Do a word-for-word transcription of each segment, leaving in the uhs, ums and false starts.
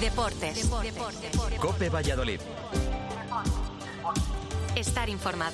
Deportes. Deportes. COPE Valladolid. Estar informado.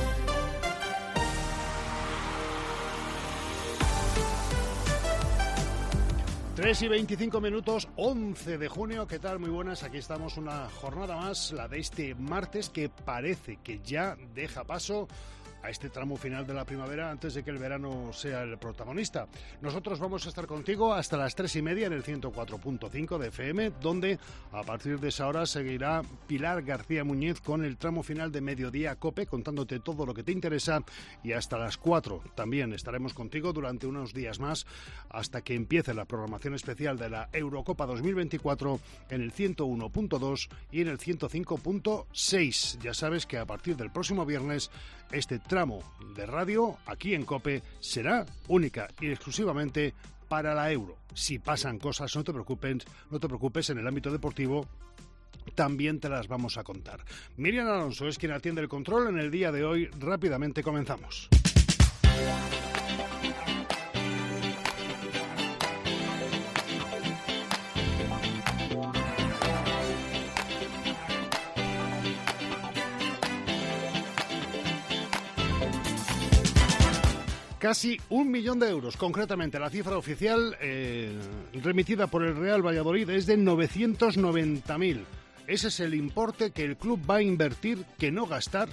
tres y veinticinco minutos, once de junio. ¿Qué tal? Muy buenas. Aquí estamos una jornada más, la de este martes, que parece que ya deja paso a este tramo final de la primavera antes de que el verano sea el protagonista. Nosotros vamos a estar contigo hasta las tres y media en el ciento cuatro punto cinco de F M, donde a partir de esa hora seguirá Pilar García Muñiz con el tramo final de Mediodía COPE, contándote todo lo que te interesa, y hasta las cuatro también estaremos contigo durante unos días más hasta que empiece la programación especial de la Eurocopa dos mil veinticuatro en el ciento uno punto dos y en el ciento cinco punto seis. Ya sabes que a partir del próximo viernes este tramo de radio aquí en COPE será única y exclusivamente para la Euro. Si pasan cosas, no te preocupes, no te preocupes, en el ámbito deportivo también te las vamos a contar. Miriam Alonso es quien atiende el control en el día de hoy. Rápidamente comenzamos. Casi un millón de euros, concretamente la cifra oficial eh, remitida por el Real Valladolid es de novecientos noventa mil. Ese es el importe que el club va a invertir, que no gastar,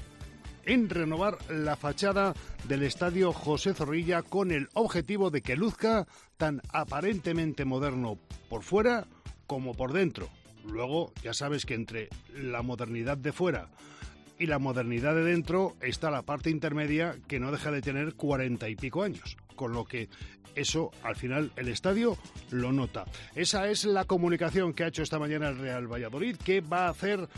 en renovar la fachada del estadio José Zorrilla, con el objetivo de que luzca tan aparentemente moderno por fuera como por dentro. Luego, ya sabes que entre la modernidad de fuera y la modernidad de dentro está la parte intermedia, que no deja de tener cuarenta y pico años, con lo que eso al final el estadio lo nota. Esa es la comunicación que ha hecho esta mañana el Real Valladolid, que va a hacer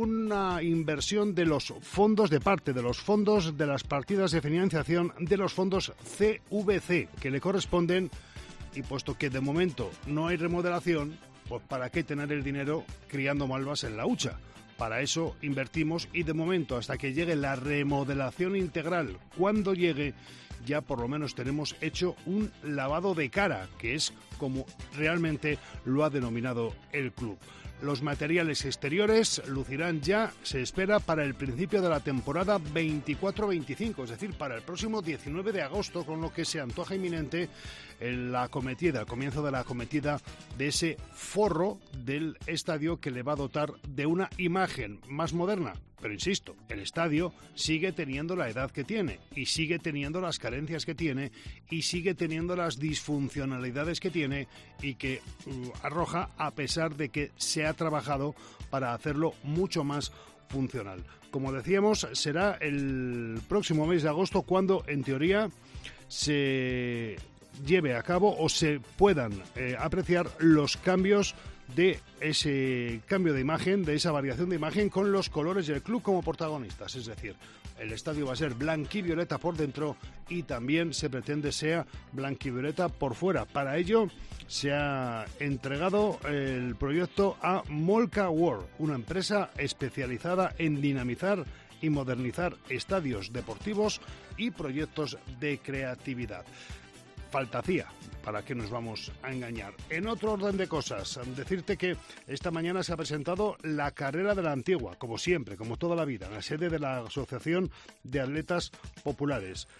una inversión de los fondos, de parte de los fondos de las partidas de financiación de los fondos C V C que le corresponden, y puesto que de momento no hay remodelación, pues ¿para qué tener el dinero criando malvas en la hucha? Para eso invertimos, y de momento, hasta que llegue la remodelación integral, cuando llegue, ya por lo menos tenemos hecho un lavado de cara, que es como realmente lo ha denominado el club. Los materiales exteriores lucirán ya, se espera, para el principio de la temporada veinticuatro veinticinco, es decir, para el próximo diecinueve de agosto, con lo que se antoja inminente la acometida, el comienzo de la acometida de ese forro del estadio, que le va a dotar de una imagen más moderna. Pero insisto, el estadio sigue teniendo la edad que tiene, y sigue teniendo las carencias que tiene, y sigue teniendo las disfuncionalidades que tiene, y que uh, arroja, a pesar de que se ha trabajado para hacerlo mucho más funcional. Como decíamos, será el próximo mes de agosto cuando, en teoría, se lleve a cabo o se puedan eh, apreciar los cambios de ese cambio de imagen, de esa variación de imagen, con los colores del club como protagonistas. Es decir, el estadio va a ser blanquivioleta por dentro, y también se pretende sea blanquivioleta por fuera. Para ello se ha entregado el proyecto a Molca World, una empresa especializada en dinamizar y modernizar estadios deportivos y proyectos de creatividad. Falta hacía, ¿para qué nos vamos a engañar? En otro orden de cosas, decirte que esta mañana se ha presentado la Carrera de la Antigua, como siempre, como toda la vida, en la sede de la Asociación de Atletas Populares.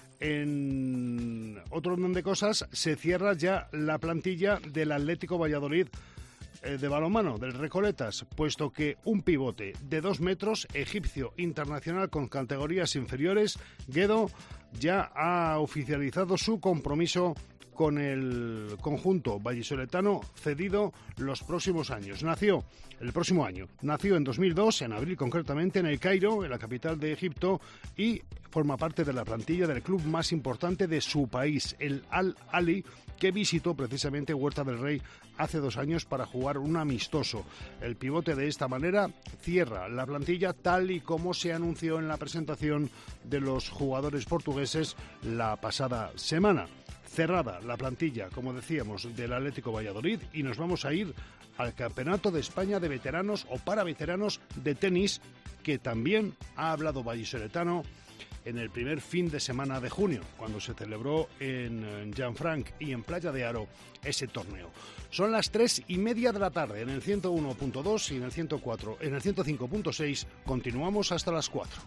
En otro orden de cosas, se cierra ya la plantilla del Atlético Valladolid eh, de balonmano, del Recoletas, puesto que un pivote de dos metros, egipcio internacional con categorías inferiores, Guedo, ya ha oficializado su compromiso con el conjunto vallisoletano, cedido los próximos años. Nació el próximo año, nació en dos mil dos, en abril concretamente, en El Cairo, en la capital de Egipto, y forma parte de la plantilla del club más importante de su país, el Al-Ahly, que visitó precisamente Huerta del Rey hace dos años para jugar un amistoso. El pivote, de esta manera, cierra la plantilla tal y como se anunció en la presentación de los jugadores portugueses la pasada semana. Cerrada la plantilla, como decíamos, del Atlético Valladolid, y nos vamos a ir al Campeonato de España de veteranos o para veteranos de tenis, que también ha hablado vallisoletano en el primer fin de semana de junio, cuando se celebró en Jean-Franc y en Playa de Aro ese torneo. Son las tres y media de la tarde en el ciento uno punto dos y en el ciento cuatro, en el ciento cinco punto seis. Continuamos hasta las cuatro.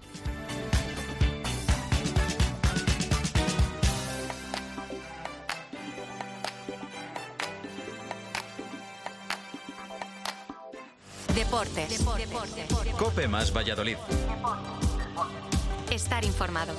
Deportes. Deportes. Deportes. COPE más Valladolid. Estar informado.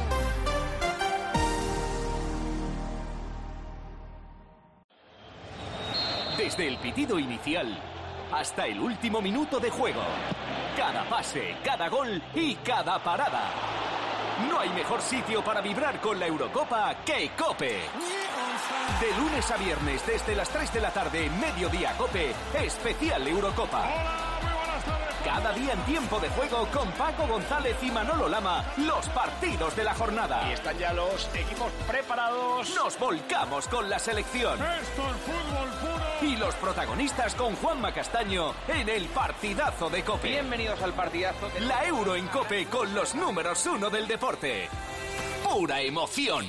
Desde el pitido inicial hasta el último minuto de juego. Cada pase, cada gol y cada parada. No hay mejor sitio para vibrar con la Eurocopa que COPE. De lunes a viernes desde las tres de la tarde, Mediodía COPE, especial Eurocopa. Cada día en tiempo de juego con Paco González y Manolo Lama, los partidos de la jornada. Y están ya los equipos preparados. Nos volcamos con la selección. Esto es fútbol puro. Y los protagonistas con Juanma Castaño en el partidazo de COPE. Bienvenidos al partidazo. De... La Euro en COPE con los números uno del deporte. Pura emoción.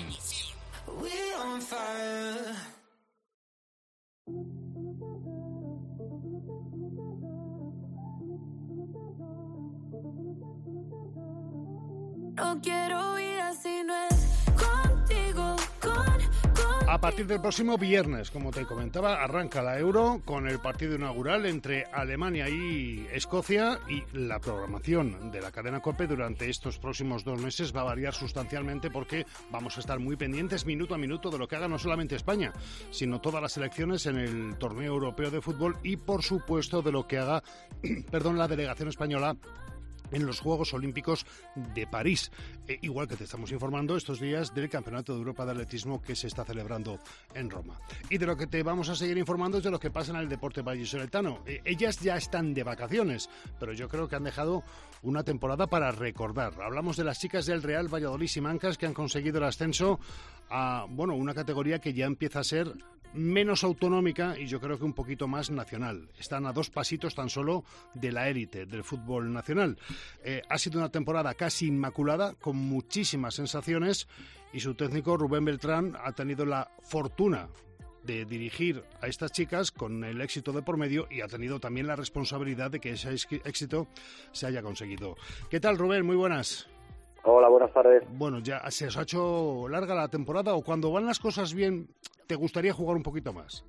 No quiero vida si no es contigo, con, con... A partir del próximo viernes, como te comentaba, arranca la Euro con el partido inaugural entre Alemania y Escocia, y la programación de la cadena COPE durante estos próximos dos meses va a variar sustancialmente porque vamos a estar muy pendientes minuto a minuto de lo que haga no solamente España, sino todas las selecciones en el torneo europeo de fútbol y, por supuesto, de lo que haga perdón, la delegación española en los Juegos Olímpicos de París. Eh, igual que te estamos informando estos días del Campeonato de Europa de Atletismo que se está celebrando en Roma. Y de lo que te vamos a seguir informando es de lo que pasa en el deporte vallisoletano. Eh, ellas ya están de vacaciones, pero yo creo que han dejado una temporada para recordar. Hablamos de las chicas del Real Valladolid Simancas que han conseguido el ascenso a, bueno, una categoría que ya empieza a ser menos autonómica y yo creo que un poquito más nacional. Están a dos pasitos tan solo de la élite del fútbol nacional. Eh, ha sido una temporada casi inmaculada, con muchísimas sensaciones, y su técnico Rubén Beltrán ha tenido la fortuna de dirigir a estas chicas con el éxito de por medio y ha tenido también la responsabilidad de que ese éxito se haya conseguido. ¿Qué tal, Rubén? Muy buenas. Hola, buenas tardes. Bueno, ¿ya se os ha hecho larga la temporada o cuando van las cosas bien te gustaría jugar un poquito más?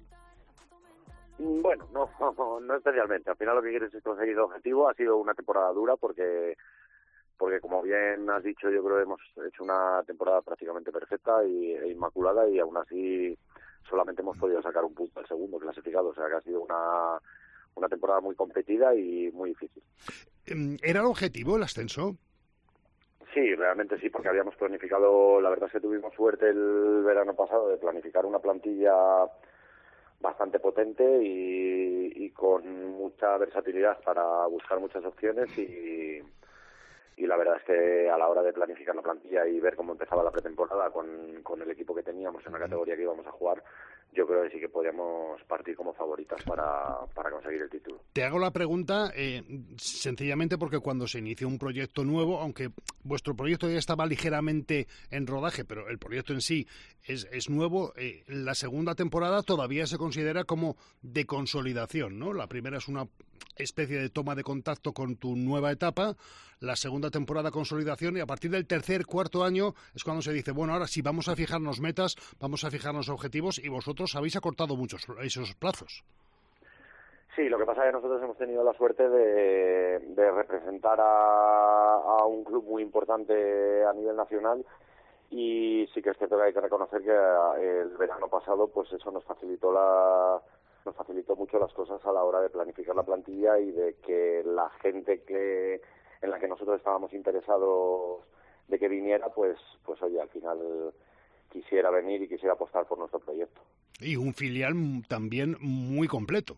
Bueno, no, no, no especialmente. Al final lo que quieres es conseguir el objetivo. Ha sido una temporada dura porque, porque como bien has dicho, yo creo que hemos hecho una temporada prácticamente perfecta y, e inmaculada y aún así solamente hemos podido sacar un punto al segundo clasificado. O sea que ha sido una, una temporada muy competida y muy difícil. ¿Era el objetivo el ascenso? Sí, realmente sí, porque habíamos planificado, la verdad es que tuvimos suerte el verano pasado de planificar una plantilla bastante potente y, y con mucha versatilidad para buscar muchas opciones y, y la verdad es que a la hora de planificar la plantilla y ver cómo empezaba la pretemporada con, con el equipo que teníamos en la categoría que íbamos a jugar, yo creo que sí que podíamos partir como favoritas para, para conseguir el título. Te hago la pregunta eh, sencillamente porque cuando se inicia un proyecto nuevo, aunque vuestro proyecto ya estaba ligeramente en rodaje, pero el proyecto en sí es, es nuevo, eh, la segunda temporada todavía se considera como de consolidación, ¿no? La primera es una especie de toma de contacto con tu nueva etapa, la segunda temporada consolidación y a partir del tercer, cuarto año es cuando se dice, bueno, ahora sí vamos a fijarnos metas, vamos a fijarnos objetivos y vosotros habéis acortado muchos esos plazos. Sí, lo que pasa es que nosotros hemos tenido la suerte de, de representar a, a un club muy importante a nivel nacional y sí que es cierto que hay que reconocer que el verano pasado pues eso nos facilitó la nos facilitó mucho las cosas a la hora de planificar la plantilla y de que la gente que en la que nosotros estábamos interesados de que viniera, pues pues oye, al final quisiera venir y quisiera apostar por nuestro proyecto. Y un filial también muy completo.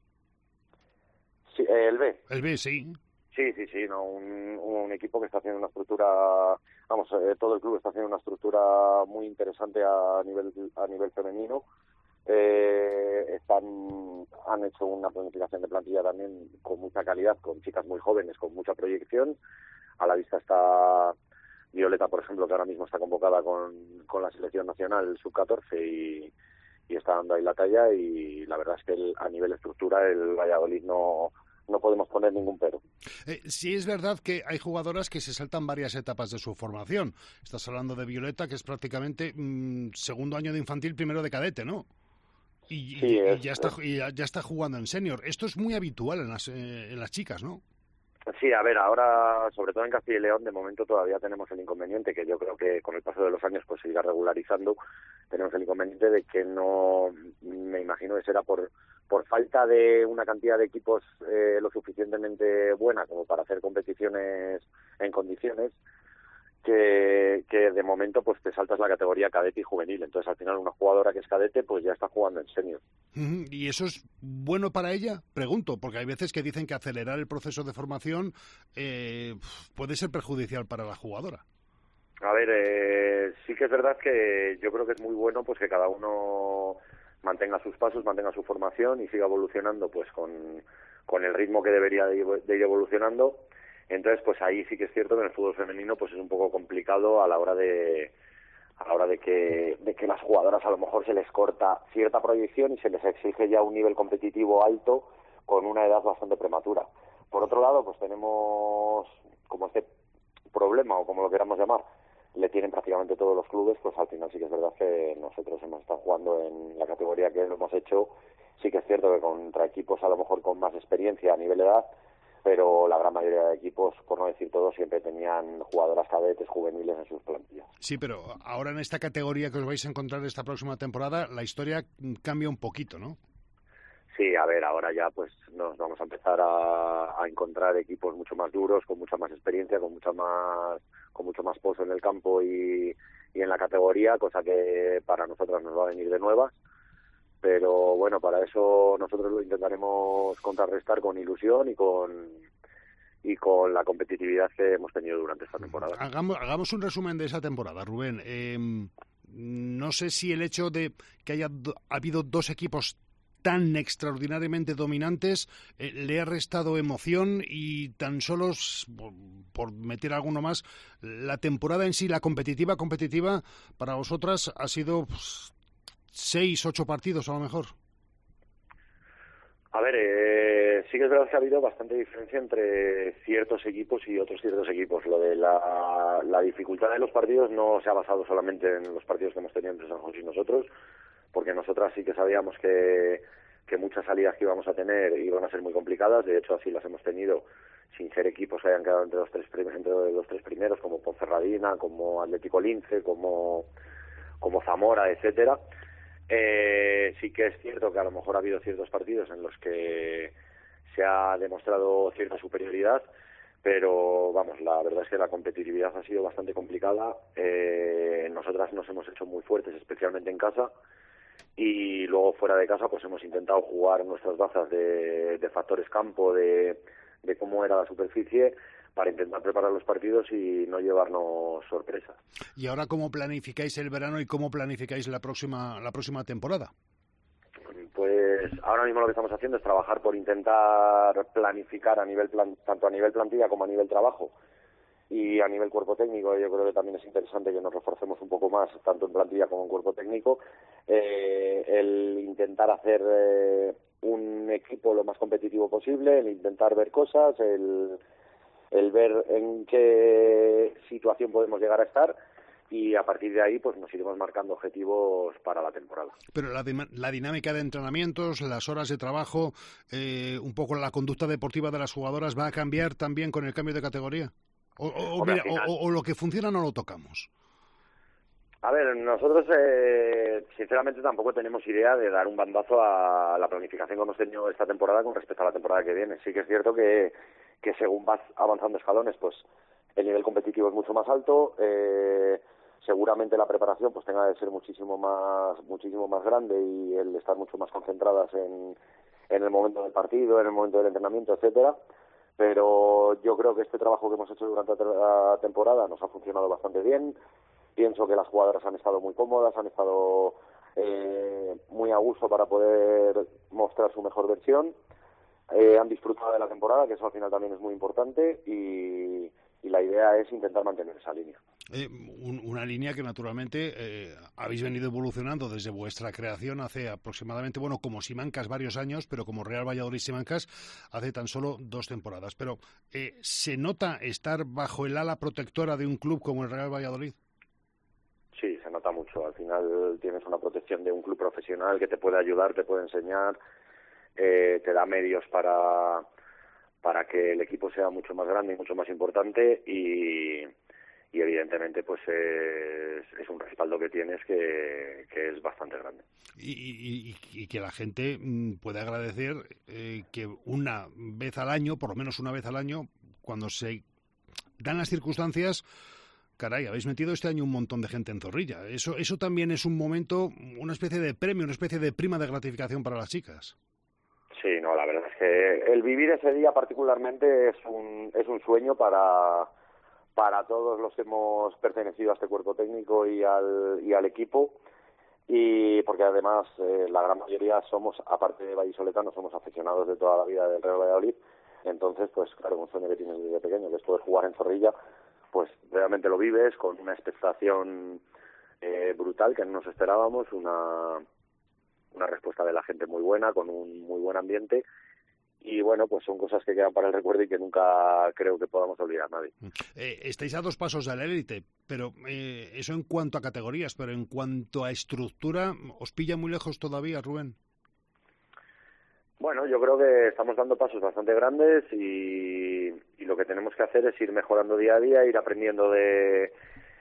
Sí, el B. El B, sí. Sí, sí, sí, no, un, un equipo que está haciendo una estructura, vamos, eh, todo el club está haciendo una estructura muy interesante a nivel a nivel femenino. Eh, están han hecho una planificación de plantilla también con mucha calidad, con chicas muy jóvenes, con mucha proyección. A la vista está Violeta, por ejemplo, que ahora mismo está convocada con, con la selección nacional sub catorce y, y está dando ahí la talla, y la verdad es que el, a nivel estructura el Valladolid no, no podemos poner ningún pero. Eh, sí es verdad que hay jugadoras que se saltan varias etapas de su formación. Estás hablando de Violeta, que es prácticamente mmm, segundo año de infantil, primero de cadete, ¿no? Y, sí, y, es, y, ya, está, es... y ya está jugando en senior. Esto es muy habitual en las, eh, en las chicas, ¿no? Sí, a ver, ahora, sobre todo en Castilla y León, de momento todavía tenemos el inconveniente, que yo creo que con el paso de los años pues se irá regularizando. Tenemos el inconveniente de que no, me imagino que será por por falta de una cantidad de equipos eh, lo suficientemente buena como para hacer competiciones en condiciones, que, que de momento pues te saltas la categoría cadete y juvenil. Entonces al final una jugadora que es cadete pues ya está jugando en senior. ¿Y eso es bueno para ella? Pregunto, porque hay veces que dicen que acelerar el proceso de formación eh, puede ser perjudicial para la jugadora. A ver, eh, sí que es verdad que yo creo que es muy bueno pues que cada uno mantenga sus pasos, mantenga su formación y siga evolucionando pues con, con el ritmo que debería de ir, de ir evolucionando. Entonces pues ahí sí que es cierto que en el fútbol femenino pues es un poco complicado a la hora de a la hora de que de que las jugadoras a lo mejor se les corta cierta proyección y se les exige ya un nivel competitivo alto con una edad bastante prematura. Por otro lado pues tenemos como este problema, o como lo queramos llamar, le tienen prácticamente todos los clubes, pues al final sí que es verdad que nosotros hemos estado jugando en la categoría que lo hemos hecho. Sí que es cierto que contra equipos a lo mejor con más experiencia a nivel de edad, pero la gran mayoría de equipos, por no decir todos, siempre tenían jugadoras cadetes juveniles en sus plantillas. Sí, pero ahora en esta categoría que os vais a encontrar esta próxima temporada, la historia cambia un poquito, ¿no? Sí, a ver, ahora ya pues nos vamos a empezar a, a encontrar equipos mucho más duros, con mucha más experiencia, con mucha más con mucho más pozo en el campo y, y en la categoría, cosa que para nosotras nos va a venir de nuevas. Pero bueno, para eso nosotros lo intentaremos contrarrestar con ilusión y con y con la competitividad que hemos tenido durante esta temporada. Hagamos, hagamos un resumen de esa temporada, Rubén. Eh, no sé si el hecho de que haya do, ha habido dos equipos tan extraordinariamente dominantes eh, le ha restado emoción, y tan solo, por, por meter alguno más, la temporada en sí, la competitiva, competitiva, para vosotras ha sido pues, seis, ocho partidos a lo mejor. A ver, eh, sí que es verdad que ha habido bastante diferencia entre ciertos equipos y otros ciertos equipos. Lo de la, la dificultad de los partidos no se ha basado solamente en los partidos que hemos tenido entre San José y nosotros, porque nosotras sí que sabíamos que, que muchas salidas que íbamos a tener iban a ser muy complicadas. De hecho, así las hemos tenido sin ser equipos que hayan quedado entre los tres primeros, entre los tres primeros, como Ponferradina, como Atlético Lince, como, como Zamora, etcétera. Eh, sí que es cierto que a lo mejor ha habido ciertos partidos en los que se ha demostrado cierta superioridad, pero vamos, la verdad es que la competitividad ha sido bastante complicada. Eh, nosotras nos hemos hecho muy fuertes, especialmente en casa, y luego fuera de casa pues hemos intentado jugar nuestras bazas de, de factores campo, de, de cómo era la superficie, para intentar preparar los partidos y no llevarnos sorpresas. ¿Y ahora cómo planificáis el verano y cómo planificáis la próxima la próxima temporada? Pues ahora mismo lo que estamos haciendo es trabajar por intentar planificar a nivel plan, tanto a nivel plantilla como a nivel trabajo y a nivel cuerpo técnico. Yo creo que también es interesante que nos reforcemos un poco más, tanto en plantilla como en cuerpo técnico, eh, el intentar hacer eh, un equipo lo más competitivo posible, el intentar ver cosas, el el ver en qué situación podemos llegar a estar, y a partir de ahí pues nos iremos marcando objetivos para la temporada. Pero la, la dinámica de entrenamientos, las horas de trabajo, eh, un poco la conducta deportiva de las jugadoras, ¿va a cambiar también con el cambio de categoría? O, o, Hombre, mira, o, o lo que funciona no lo tocamos. A ver, nosotros eh, sinceramente tampoco tenemos idea de dar un bandazo a la planificación que hemos tenido esta temporada con respecto a la temporada que viene. Sí que es cierto que, que según vas avanzando escalones, pues el nivel competitivo es mucho más alto, eh, seguramente la preparación pues tenga que ser muchísimo más muchísimo más grande, y el estar mucho más concentradas en, en el momento del partido, en el momento del entrenamiento, etcétera. Pero yo creo que este trabajo que hemos hecho durante la temporada nos ha funcionado bastante bien. Pienso que las jugadoras han estado muy cómodas, han estado eh, muy a gusto para poder mostrar su mejor versión. Eh, han disfrutado de la temporada, que eso al final también es muy importante, y, y la idea es intentar mantener esa línea. Eh, un, una línea que naturalmente eh, habéis venido evolucionando desde vuestra creación hace aproximadamente, bueno, como Simancas varios años, pero como Real Valladolid Simancas hace tan solo dos temporadas. Pero eh, ¿se nota estar bajo el ala protectora de un club como el Real Valladolid? Sí, se nota mucho. Al final tienes una protección de un club profesional que te puede ayudar, te puede enseñar, eh, te da medios para, para que el equipo sea mucho más grande y mucho más importante y... y evidentemente pues es, es un respaldo que tienes que, que es bastante grande. Y, y, y que la gente puede agradecer eh, que una vez al año, por lo menos una vez al año, cuando se dan las circunstancias, caray, habéis metido este año un montón de gente en Zorrilla. Eso, eso también es un momento, una especie de premio, una especie de prima de gratificación para las chicas. Sí, no, la verdad es que el vivir ese día particularmente es un, es un sueño para... para todos los que hemos pertenecido a este cuerpo técnico y al, y al equipo, y porque además eh, la gran mayoría somos, aparte de vallisoletanos, somos aficionados de toda la vida del Real Valladolid. Entonces, pues claro, un sueño que tienes desde pequeño, que es poder jugar en Zorrilla, pues realmente lo vives con una expectación eh, brutal que no nos esperábamos, una, una respuesta de la gente muy buena, con un muy buen ambiente. Y bueno, pues son cosas que quedan para el recuerdo y que nunca creo que podamos olvidar nadie. Eh, estáis a dos pasos de la élite, pero eh, eso en cuanto a categorías, pero en cuanto a estructura, ¿os pilla muy lejos todavía, Rubén? Bueno, yo creo que estamos dando pasos bastante grandes y, y lo que tenemos que hacer es ir mejorando día a día, ir aprendiendo de,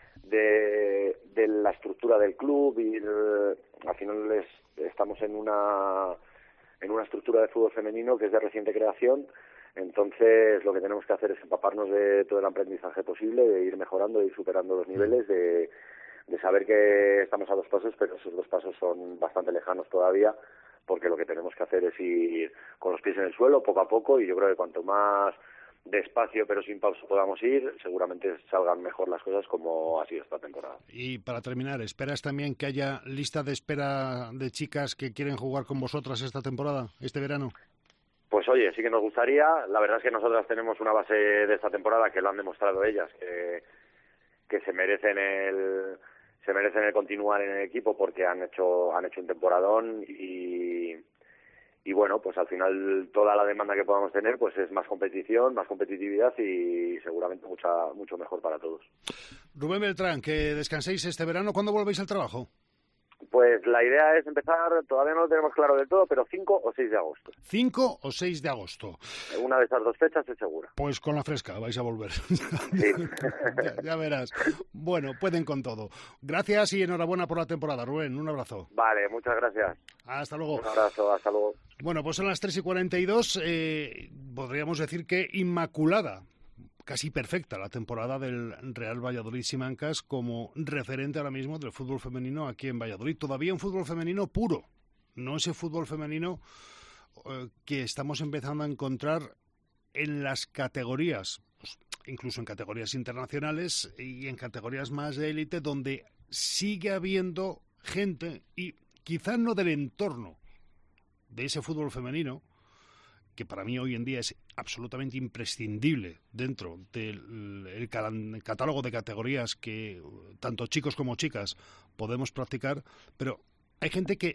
de, de la estructura del club, ir, al final es, estamos en una... en una estructura de fútbol femenino que es de reciente creación, entonces lo que tenemos que hacer es empaparnos de todo el aprendizaje posible, de ir mejorando, de ir superando los niveles, de, de saber que estamos a dos pasos, pero esos dos pasos son bastante lejanos todavía, porque lo que tenemos que hacer es ir con los pies en el suelo, poco a poco, y yo creo que cuanto más despacio pero sin pausa podamos ir, seguramente salgan mejor las cosas como ha sido esta temporada. Y para terminar, ¿esperas también que haya lista de espera de chicas que quieren jugar con vosotras esta temporada, este verano? Pues oye, sí que nos gustaría. La verdad es que nosotras tenemos una base de esta temporada que lo han demostrado ellas, que, que se merecen el se merecen el continuar en el equipo porque han hecho han hecho un temporadón y Y bueno, pues al final toda la demanda que podamos tener pues es más competición, más competitividad y seguramente mucha mucho mejor para todos. Rubén Beltrán, que descanséis este verano. ¿Cuándo volvéis al trabajo? Pues la idea es empezar, todavía no lo tenemos claro del todo, pero cinco o seis de agosto. cinco o seis de agosto. Una de esas dos fechas es segura. Pues con la fresca vais a volver. Sí. ya, ya verás. Bueno, pueden con todo. Gracias y enhorabuena por la temporada, Rubén. Un abrazo. Vale, muchas gracias. Hasta luego. Un abrazo, hasta luego. Bueno, pues son las tres y cuarenta y dos. Eh, podríamos decir que inmaculada, casi perfecta la temporada del Real Valladolid Simancas como referente ahora mismo del fútbol femenino aquí en Valladolid. Todavía un fútbol femenino puro, no ese fútbol femenino eh, que estamos empezando a encontrar en las categorías, pues, incluso en categorías internacionales y en categorías más de élite, donde sigue habiendo gente, y quizás no del entorno de ese fútbol femenino, que para mí hoy en día es absolutamente imprescindible dentro del el catálogo de categorías que tanto chicos como chicas podemos practicar, pero hay gente que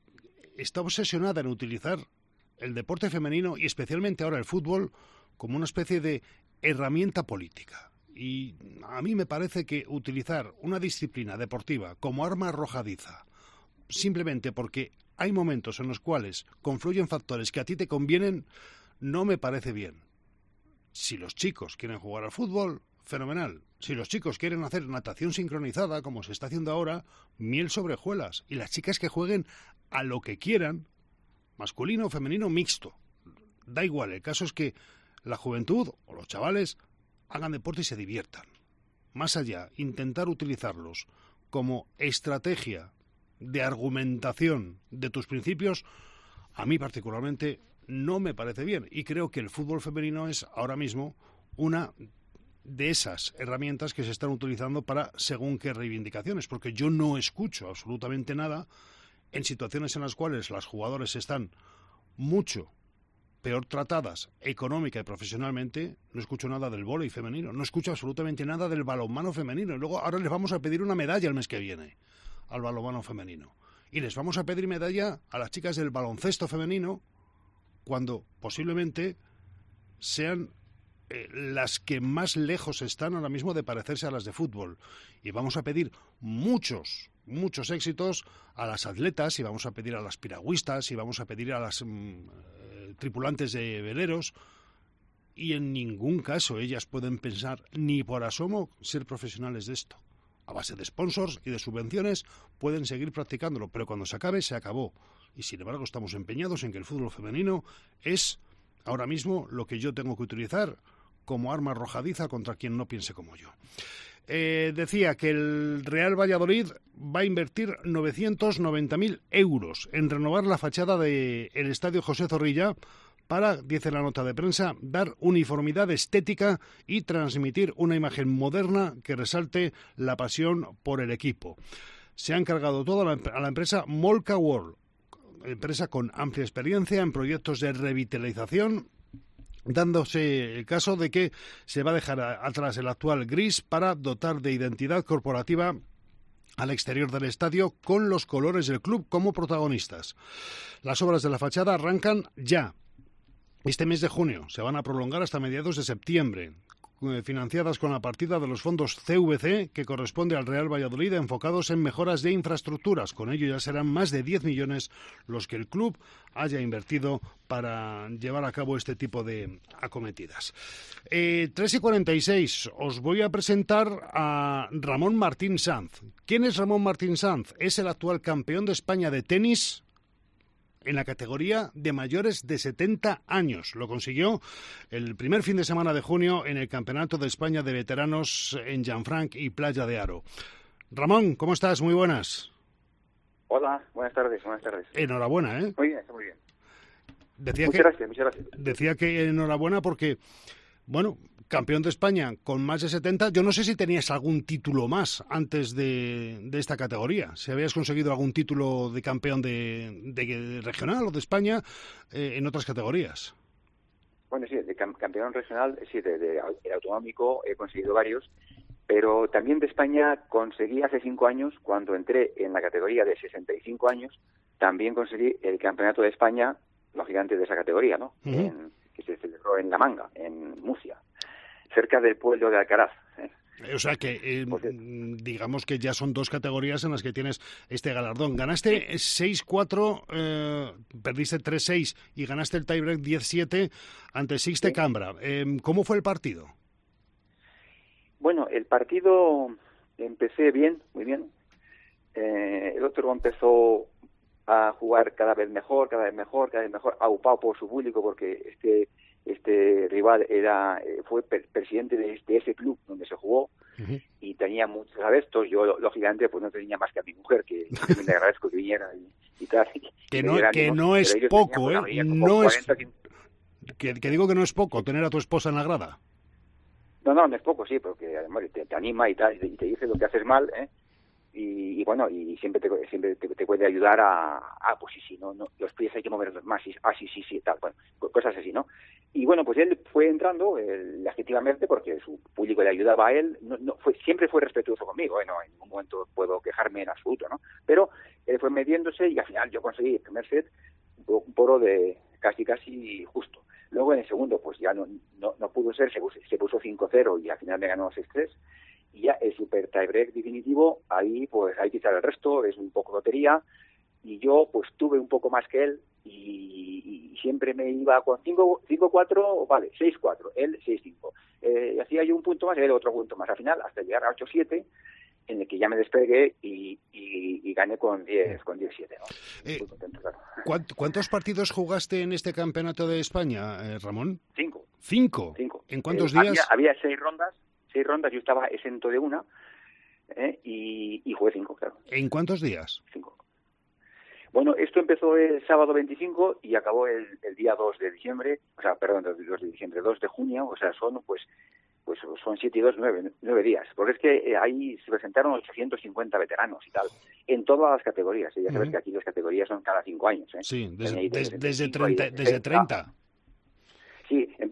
está obsesionada en utilizar el deporte femenino y especialmente ahora el fútbol como una especie de herramienta política. Y a mí me parece que utilizar una disciplina deportiva como arma arrojadiza simplemente porque hay momentos en los cuales confluyen factores que a ti te convienen, no me parece bien. Si los chicos quieren jugar al fútbol, fenomenal. Si los chicos quieren hacer natación sincronizada, como se está haciendo ahora, miel sobre hojuelas. Y las chicas que jueguen a lo que quieran, masculino o femenino mixto. Da igual, el caso es que la juventud o los chavales hagan deporte y se diviertan. Más allá, intentar utilizarlos como estrategia de argumentación de tus principios, a mí particularmente no me parece bien. Y creo que el fútbol femenino es ahora mismo una de esas herramientas que se están utilizando para según qué reivindicaciones, porque yo no escucho absolutamente nada en situaciones en las cuales las jugadoras están mucho peor tratadas económica y profesionalmente, no escucho nada del vóley femenino, no escucho absolutamente nada del balonmano femenino. Y luego ahora les vamos a pedir una medalla el mes que viene al balonmano femenino. Y les vamos a pedir medalla a las chicas del baloncesto femenino cuando posiblemente sean eh, las que más lejos están ahora mismo de parecerse a las de fútbol. Y vamos a pedir muchos, muchos éxitos a las atletas, y vamos a pedir a las piragüistas, y vamos a pedir a las mm, eh, tripulantes de veleros, y en ningún caso ellas pueden pensar ni por asomo ser profesionales de esto. A base de sponsors y de subvenciones pueden seguir practicándolo, pero cuando se acabe, se acabó. Y sin embargo estamos empeñados en que el fútbol femenino es ahora mismo lo que yo tengo que utilizar como arma arrojadiza contra quien no piense como yo. Eh, decía que el Real Valladolid va a invertir novecientos noventa mil euros en renovar la fachada del Estadio José Zorrilla para, dice la nota de prensa, dar uniformidad estética y transmitir una imagen moderna que resalte la pasión por el equipo. Se ha encargado todo a la, a la empresa Molca World, empresa con amplia experiencia en proyectos de revitalización, dándose el caso de que se va a dejar atrás el actual gris para dotar de identidad corporativa al exterior del estadio con los colores del club como protagonistas. Las obras de la fachada arrancan ya. Este mes de junio se van a prolongar hasta mediados de septiembre, financiadas con la partida de los fondos C V C que corresponde al Real Valladolid, enfocados en mejoras de infraestructuras. Con ello ya serán más de diez millones los que el club haya invertido para llevar a cabo este tipo de acometidas. Eh, tres y cuarenta y seis, os voy a presentar a Ramón Martín Sanz. ¿Quién es Ramón Martín Sanz? Es el actual campeón de España de tenis en la categoría de mayores de setenta años. Lo consiguió el primer fin de semana de junio en el Campeonato de España de Veteranos en Llanfranc y Playa de Aro. Ramón, ¿cómo estás? Muy buenas. Hola, buenas tardes, buenas tardes. Enhorabuena, ¿eh? Muy bien, muy bien. Decía muchas que, gracias, muchas gracias. Decía que enhorabuena porque, bueno, campeón de España con más de setenta, yo no sé si tenías algún título más antes de, de esta categoría, si habías conseguido algún título de campeón de, de regional o de España eh, en otras categorías. Bueno, sí, de campeón regional, sí, de, de, de autonómico he conseguido varios, pero también de España conseguí hace cinco años, cuando entré en la categoría de sesenta y cinco años, también conseguí el campeonato de España, lógicamente de esa categoría, ¿no? Uh-huh. en, que se celebró en La Manga, en Murcia, cerca del pueblo de Alcaraz. ¿eh? O sea que, eh, digamos que ya son dos categorías en las que tienes este galardón. Ganaste seis cuatro, eh, perdiste tres seis y ganaste el tiebreak diez siete ante Sixte sí. Cambra. Eh, ¿Cómo fue el partido? Bueno, el partido empecé bien, muy bien. Eh, el otro empezó a jugar cada vez mejor, cada vez mejor, cada vez mejor, aupado por su público, porque este este rival era fue presidente de, de ese club donde se jugó uh-huh. y tenía muchos adeptos. Yo, lógicamente, pues no tenía más que a mi mujer, que también le agradezco que viniera y, y tal. Que no, que ánimos, no es poco, tenían, ¿eh? No cuarenta, es... Que, que digo que no es poco tener a tu esposa en la grada. No, no, no es poco, sí, porque además te, te anima y tal, y te, y te dice lo que haces mal, ¿eh? Y, y bueno, y siempre te siempre te, te puede ayudar a, a pues sí, sí, no, no, los pies hay que moverlos más, y, ah, sí, sí, sí, tal, bueno, cosas así, ¿no? Y bueno, pues él fue entrando eh, legítimamente porque su público le ayudaba a él, no, no fue siempre fue respetuoso conmigo, ¿eh? No, en ningún momento puedo quejarme en absoluto, ¿no? Pero él fue metiéndose y al final yo conseguí el primer set un poro de casi, casi justo. Luego en el segundo, pues ya no, no, no pudo ser, se puso, se puso cinco cero y al final me ganó seis tres. Y ya el super tiebreak definitivo, ahí pues hay que echar el resto, es un poco lotería, y yo pues tuve un poco más que él, y, y siempre me iba con cinco cuatro, vale, seis cuatro, él seis cinco. Eh, hacía yo un punto más, él otro punto más, al final, hasta llegar a ocho siete, en el que ya me despegué y, y, y gané con diez siete, ¿no? Eh, Muy contento, claro. ¿Cuántos partidos jugaste en este campeonato de España, eh, Ramón? Cinco. ¿Cinco? Cinco. ¿En cuántos eh, días? Había, había seis rondas. Seis rondas, yo estaba exento de una, ¿eh? y, y jugué cinco, claro. ¿En cuántos días? Cinco. Bueno, esto empezó el sábado veinticinco y acabó el, el día dos de diciembre, o sea, perdón, dos de diciembre, dos de junio, o sea, son pues pues son siete y dos, nueve, nueve días. Porque es que eh, ahí se presentaron ochocientos cincuenta veteranos y tal, en todas las categorías. Y ya sabes uh-huh. que aquí las categorías son cada cinco años, ¿eh? Sí, desde, desde, desde treinta. Desde treinta.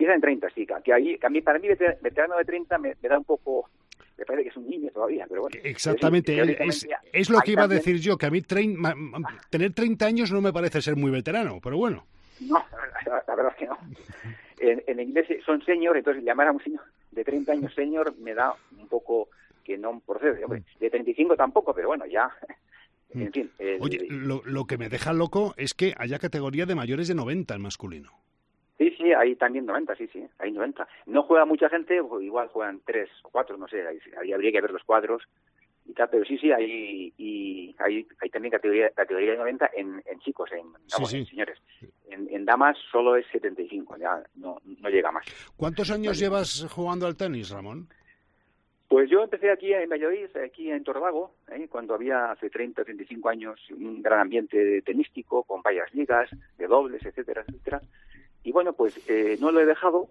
empieza en treinta, sí, que, ahí, que a mí, para mí veterano de treinta me, me da un poco... Me parece que es un niño todavía, pero bueno. Exactamente, sí, es, es lo que iba también... a decir yo, que a mí trein, ma, tener treinta años no me parece ser muy veterano, pero bueno. No, la, la verdad es que no. En, en inglés son senior, entonces llamar a un señor de treinta años senior me da un poco que no procede. Hombre, de treinta y cinco tampoco, pero bueno, ya... En fin. El... Oye, lo, lo que me deja loco es que haya categoría de mayores de noventa en masculino. Sí, sí, hay también noventa, sí, sí, hay noventa. No juega mucha gente, igual juegan tres o cuatro, no sé, ahí habría que ver los cuadros y tal, pero sí, sí, hay y hay, hay también categoría categoría de noventa en, en chicos, en, sí, vamos, sí. en señores. En, en damas solo es setenta y cinco, ya no, no llega más. ¿Cuántos años vale. llevas jugando al tenis, Ramón? Pues yo empecé aquí en Valladolid, aquí en Torrevago, ¿eh? cuando había hace treinta, treinta y cinco años un gran ambiente tenístico, con varias ligas, de dobles, etcétera, etcétera. Y bueno, pues eh, no lo he dejado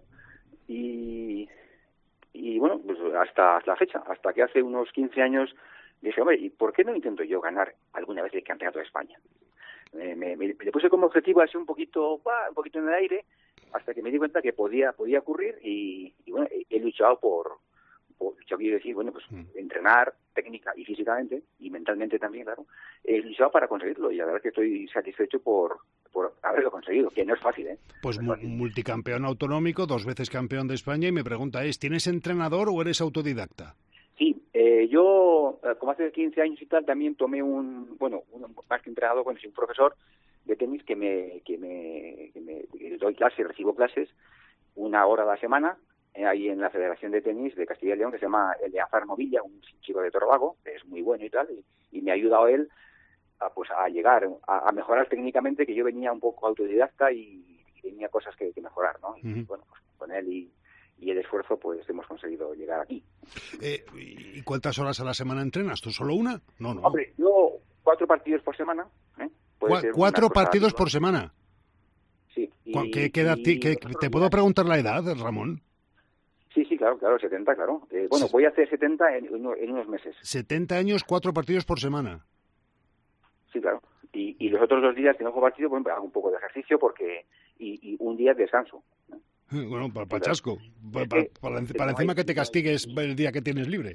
y, y bueno, pues hasta la fecha, hasta que hace unos quince años dije, hombre, ¿y por qué no intento yo ganar alguna vez el Campeonato de España? Eh, me, me, me puse como objetivo así un poquito, bah, un poquito en el aire, hasta que me di cuenta que podía podía ocurrir y, y bueno, he, he luchado por, por, yo quiero decir, bueno, pues mm. entrenar técnica y físicamente y mentalmente también, claro, he luchado para conseguirlo y la verdad es que estoy satisfecho por por haberlo conseguido, que no es fácil, ¿eh? Pues no es fácil. Multicampeón autonómico, dos veces campeón de España, y mi pregunta es, ¿tienes entrenador o eres autodidacta? Sí, eh, yo, como hace quince años y tal, también tomé un, bueno, un, más que entrenador, bueno, soy un profesor de tenis que me, que me, que me que doy clases, recibo clases una hora a la semana, eh, ahí en la Federación de Tenis de Castilla y León, que se llama Eleazar Novilla, un chico de Torrevago, que es muy bueno y tal, y, y me ha ayudado él a, pues, a llegar, a, a mejorar técnicamente, que yo venía un poco autodidacta y, y tenía cosas que, que mejorar, ¿no? Y uh-huh. bueno, pues con él y, y el esfuerzo, pues hemos conseguido llegar aquí. Eh, ¿Y cuántas horas a la semana entrenas? ¿Tú solo una? No, no. Hombre, yo cuatro partidos por semana. ¿eh? Cu- ¿Cuatro partidos por semana? Sí. Y, ¿Qué, qué edad, y qué, ¿Te puedo preguntar la edad, Ramón? Sí, sí, claro, claro, setenta, claro. Eh, bueno, sí. Voy a hacer setenta en, en unos meses. setenta años, cuatro partidos por semana. Sí, claro. Y, y los otros dos días que no juego partido, pues hago un poco de ejercicio porque y, y un día de descanso. ¿no? Bueno, para pa chasco. Para, para, para, para encima que te castigues el día que tienes libre.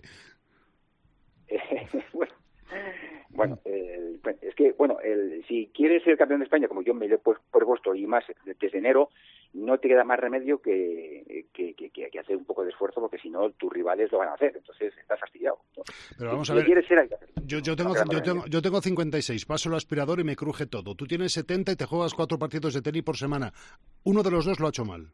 bueno, bueno eh, es que, bueno, el, si quieres ser campeón de España, como yo me lo he propuesto y más desde enero, no te queda más remedio que, que, que, que hacer un poco de esfuerzo, porque si no, tus rivales lo van a hacer. Entonces, estás fastidiado. ¿no? Pero vamos si a ver. Quieres ser, hay que yo, yo, tengo, no yo, tengo, yo tengo cincuenta y seis, paso el aspirador y me cruje todo. Tú tienes setenta y te juegas cuatro partidos de tenis por semana. Uno de los dos lo ha hecho mal.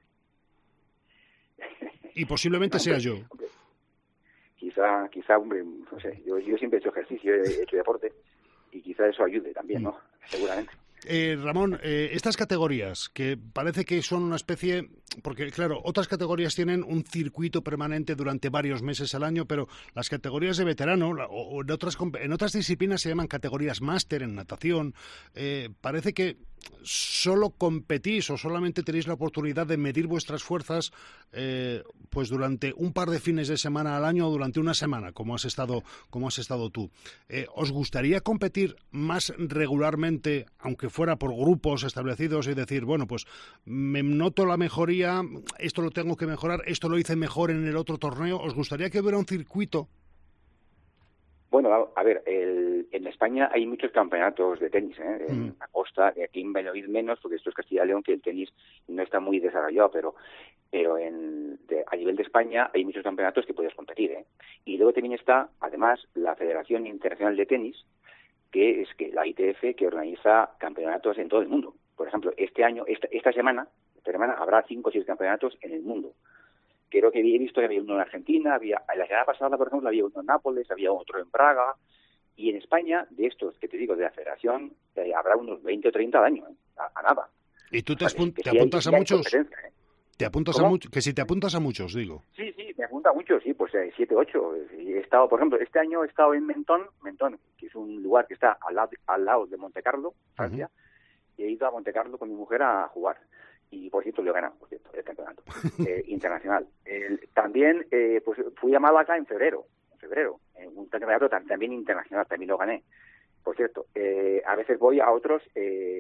Y posiblemente no, sea hombre, yo. Hombre. Quizá, quizá, hombre, no sé, yo, yo siempre he hecho ejercicio, he hecho deporte, y quizá eso ayude también, ¿no? Seguramente. Eh, Ramón, eh, estas categorías que parece que son una especie, porque claro, otras categorías tienen un circuito permanente durante varios meses al año, pero las categorías de veterano o, o en, otras, en otras disciplinas se llaman categorías máster en natación, eh, parece que solo competís o solamente tenéis la oportunidad de medir vuestras fuerzas eh, pues durante un par de fines de semana al año o durante una semana, como has estado, como has estado tú. Eh, ¿Os gustaría competir más regularmente, aunque fuera por grupos establecidos, y decir, bueno, pues me noto la mejoría, esto lo tengo que mejorar, esto lo hice mejor en el otro torneo? ¿Os gustaría que hubiera un circuito? Bueno, a, a ver, el, en España hay muchos campeonatos de tenis, ¿eh? En mm. la costa, aquí en Valladolid menos, porque esto es Castilla y León, que el tenis no está muy desarrollado, pero pero en, de, a nivel de España hay muchos campeonatos que puedes competir, ¿eh? Y luego también está, además, la Federación Internacional de Tenis, que es que la I T F, que organiza campeonatos en todo el mundo. Por ejemplo, este año, esta, esta semana, esta semana habrá cinco o seis campeonatos en el mundo. Creo que he visto que había uno en Argentina, había la semana pasada, por ejemplo, había uno en Nápoles, había otro en Praga, y en España, de estos que te digo, de la Federación, eh, habrá unos veinte o treinta al año, ¿eh? a, a nada. ¿Y tú te, o sea, que, que te si apuntas hay, a muchos? ¿eh? ¿Te apuntas ¿Cómo? a muchos? Que si te apuntas a muchos, digo. Sí, sí, me apunta a muchos, sí, pues eh, siete, ocho. He estado, por ejemplo, este año he estado en Mentón, Mentón, que es un lugar que está al lado, al lado de Montecarlo, Francia, uh-huh. y he ido a Montecarlo con mi mujer a jugar. Y, por cierto, lo he ganado, por cierto, el campeonato eh, internacional. El, también, eh, pues fui a Málaga en febrero, en febrero, en un campeonato también internacional, también lo gané. Por cierto, eh, a veces voy a otros, eh,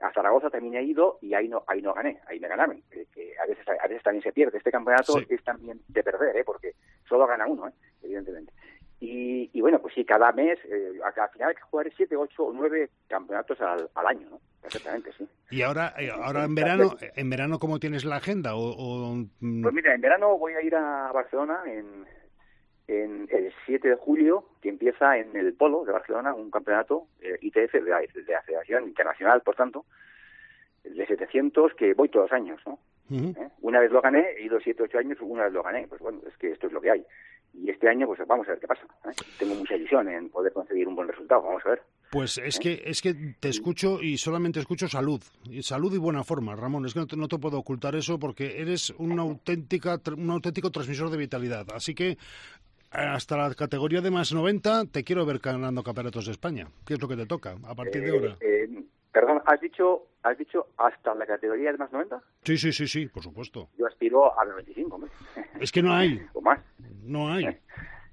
A Zaragoza también he ido y ahí no ahí no gané, ahí me ganaron. Que, que a veces a veces también se pierde. Este campeonato sí. es también de perder, ¿eh? Porque solo gana uno, ¿eh? Evidentemente. Y, y bueno, pues sí, cada mes, eh, al final hay que jugar siete, ocho o nueve campeonatos al, al año, ¿no? Exactamente, sí. Y ahora, ahora en verano, en verano ¿cómo tienes la agenda? O, o... Pues mira, en verano voy a ir a Barcelona en, en el siete de julio, que empieza en el Polo de Barcelona, un campeonato eh, I T F de la, de la Federación Internacional, por tanto, de setecientos, que voy todos los años, ¿no? Uh-huh. ¿Eh? Una vez lo gané, he ido siete, ocho años, una vez lo gané, pues bueno, es que esto es lo que hay. Y este año, pues vamos a ver qué pasa, ¿eh? Tengo mucha ilusión en poder conseguir un buen resultado, vamos a ver. Pues es que es que te escucho y solamente escucho salud, y salud y buena forma, Ramón. Es que no te, no te puedo ocultar eso porque eres una auténtica, un auténtico transmisor de vitalidad. Así que hasta la categoría de más noventa te quiero ver ganando campeonatos de España. ¿Qué es lo que te toca a partir eh, de ahora? Eh, perdón, ¿has dicho has dicho hasta la categoría de más noventa? Sí, sí, sí, sí, por supuesto. Yo aspiro a noventa y cinco, hombre. Es que no hay. O más. No hay. ¿Eh?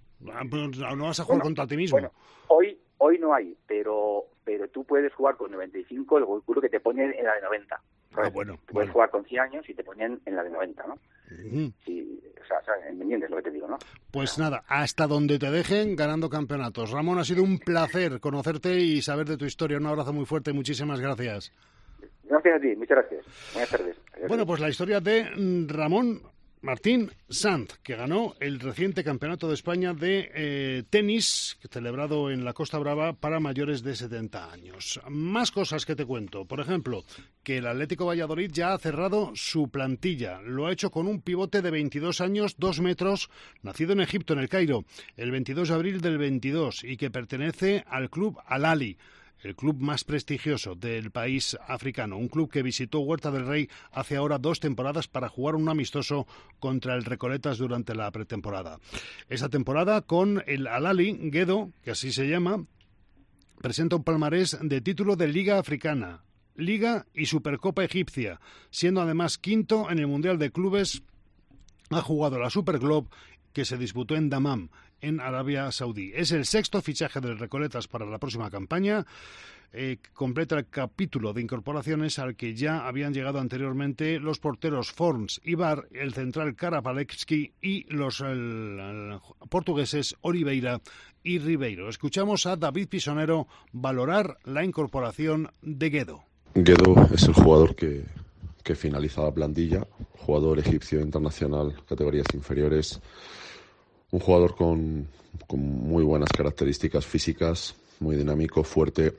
No vas a jugar bueno, contra ti mismo. Bueno, hoy hoy no hay, pero pero tú puedes jugar con noventa y cinco, el seguro que te ponen en la de noventa. ¿sabes? Ah, bueno. Tú puedes bueno. jugar con cien años y te ponen en la de noventa, ¿no? Uh-huh. Sí, o sea, ¿sabes? ¿Me entiendes lo que te digo, no? Pues nada, hasta donde te dejen ganando campeonatos. Ramón, ha sido un placer conocerte y saber de tu historia. Un abrazo muy fuerte y muchísimas gracias. Gracias a ti, muchas gracias. Buenas tardes. Adiós. Bueno, pues la historia de Ramón Martín Sanz, que ganó el reciente Campeonato de España de eh, tenis, celebrado en la Costa Brava para mayores de setenta años. Más cosas que te cuento. Por ejemplo, que el Atlético Valladolid ya ha cerrado su plantilla. Lo ha hecho con un pivote de veintidós años, dos metros, nacido en Egipto, en el Cairo, el veintidós de abril del veintidós, y que pertenece al club Al Ahly, el club más prestigioso del país africano, un club que visitó Huerta del Rey hace ahora dos temporadas para jugar un amistoso contra el Recoletas durante la pretemporada. Esa temporada con el Al Ahly, Guedo, que así se llama, presenta un palmarés de título de Liga Africana, Liga y Supercopa Egipcia, siendo además quinto en el Mundial de Clubes. Ha jugado la Superglobe, que se disputó en Dammam, en Arabia Saudí. Es el sexto fichaje del Recoletas para la próxima campaña. Eh, completa el capítulo de incorporaciones al que ya habían llegado anteriormente los porteros Forns y Bar, el central Karapalewski y los el, el, portugueses Oliveira y Ribeiro. Escuchamos a David Pisonero valorar la incorporación de Guedo. Guedo es el jugador que, que finaliza la plantilla, jugador egipcio internacional, categorías inferiores. Un jugador con, con muy buenas características físicas, muy dinámico, fuerte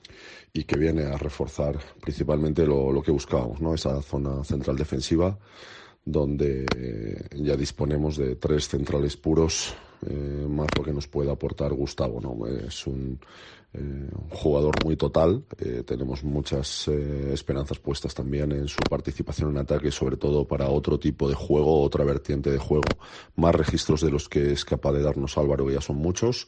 y que viene a reforzar principalmente lo, lo que buscábamos, ¿no? Esa zona central defensiva donde ya disponemos de tres centrales puros, eh, más lo que nos puede aportar Gustavo, ¿no? Es un, eh, un jugador muy total, eh, tenemos muchas eh, esperanzas puestas también en su participación en ataque, sobre todo para otro tipo de juego, otra vertiente de juego, más registros de los que es capaz de darnos Álvaro, que ya son muchos.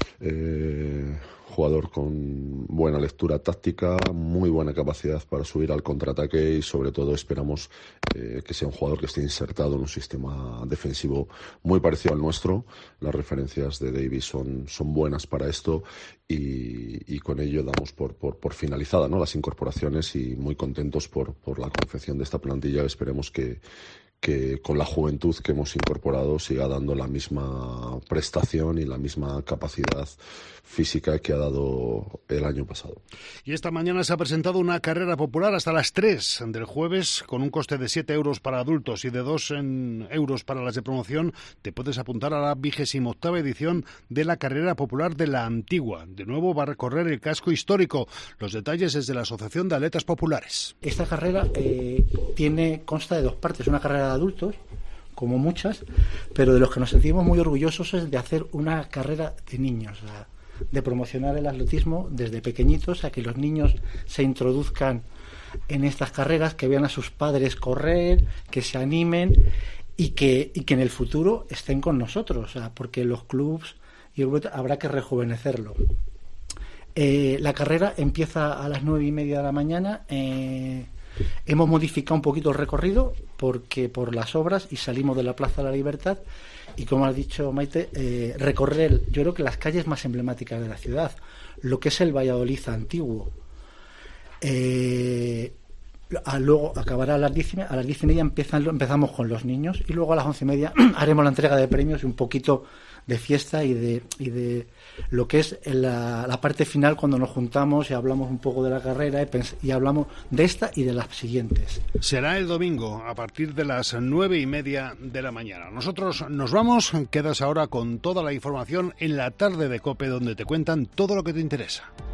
Eh, jugador con buena lectura táctica, muy buena capacidad para subir al contraataque y sobre todo esperamos eh, que sea un jugador que esté insertado en un sistema defensivo muy parecido al nuestro. Las referencias de Davis son, son buenas para esto y, y con ello damos por, por, por finalizada, ¿no?, las incorporaciones y muy contentos por, por la confección de esta plantilla. Esperemos que que con la juventud que hemos incorporado siga dando la misma prestación y la misma capacidad física que ha dado el año pasado. Y esta mañana se ha presentado una carrera popular hasta las tres del jueves con un coste de siete euros para adultos y de dos euros para las de promoción. Te puedes apuntar a la vigésima octava edición de la carrera popular de La Antigua. De nuevo va a recorrer el casco histórico. Los detalles es de la Asociación de Atletas Populares. Esta carrera eh, tiene consta de dos partes, una carrera de adultos, como muchas, pero de los que nos sentimos muy orgullosos es de hacer una carrera de niños, de promocionar el atletismo desde pequeñitos, a que los niños se introduzcan en estas carreras, que vean a sus padres correr, que se animen y que, y que en el futuro estén con nosotros, o sea, porque los clubs y el habrá que rejuvenecerlo. Eh, la carrera empieza a las nueve y media de la mañana. Eh, hemos modificado un poquito el recorrido porque por las obras y salimos de la Plaza de la Libertad y, como has dicho, Maite, eh, recorrer yo creo que las calles más emblemáticas de la ciudad, lo que es el Valladolid antiguo. Eh, a, luego acabará a las diez y media, a las diez y media empiezan, empezamos con los niños y luego a las once y media haremos la entrega de premios y un poquito de fiesta y de, y de lo que es la, la parte final cuando nos juntamos y hablamos un poco de la carrera y, pens- y hablamos de esta y de las siguientes. Será el domingo a partir de las nueve y media de la mañana. Nosotros nos vamos, quedas ahora con toda la información en la tarde de COPE, donde te cuentan todo lo que te interesa.